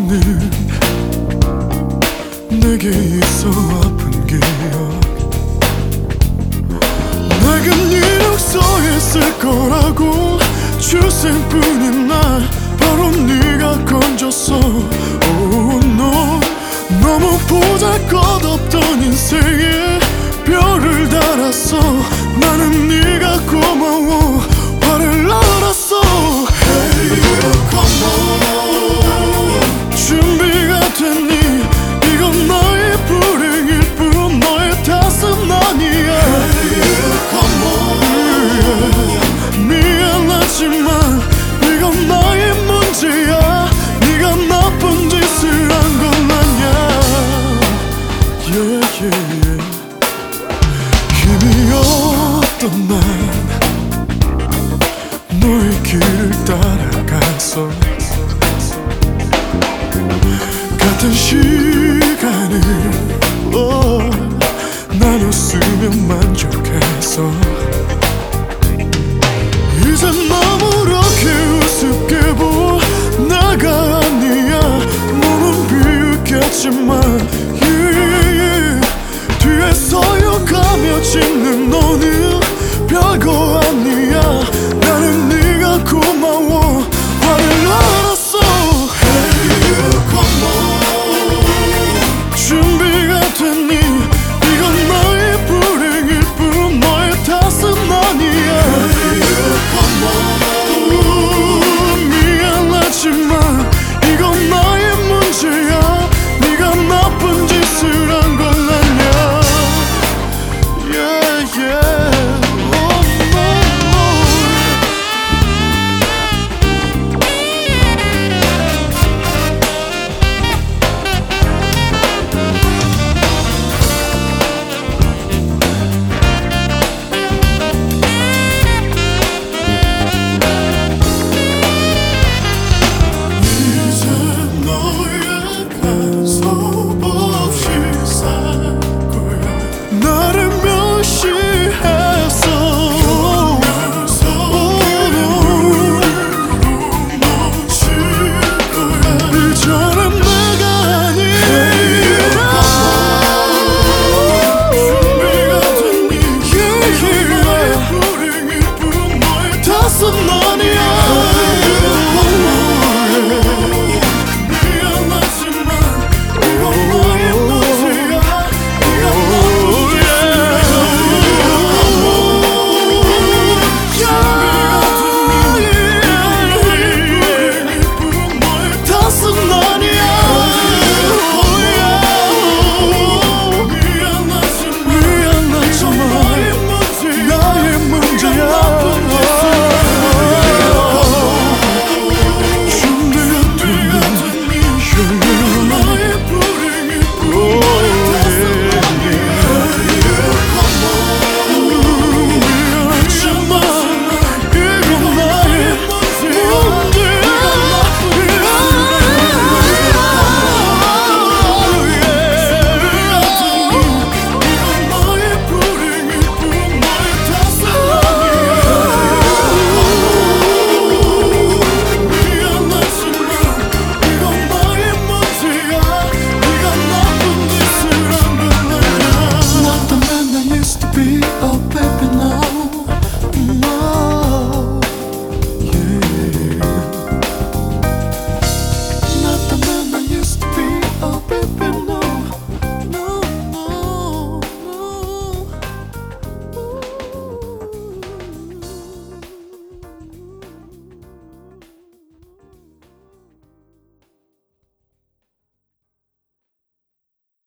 없는 내게 있어 아픈 기억. 내겐 이력서에 쓸 거라고 출생뿐인 날 바로 네가 건졌어. Oh no, 너무 보잘것없던 인생에 별을 달았어. 나는 네가 고마워 화를 알았어. Hey you come on, 준비가 됐니? 이건 너의 불행일 뿐 너의 탓은 아니야. Hey you come on, 미안하지만 이건 나의 문제야. 네가 나쁜 짓을 한 건 아니야. Yeah, yeah, yeah. 힘이 없던 난 너의 길을 따라갔어. 같은 시간을 나눴으면 만족했어. 이제 너무렇게 우습게 보 나가 아니야. 몸은 비웃겠지만 yeah, yeah, yeah. 뒤에서 욕하며 짖는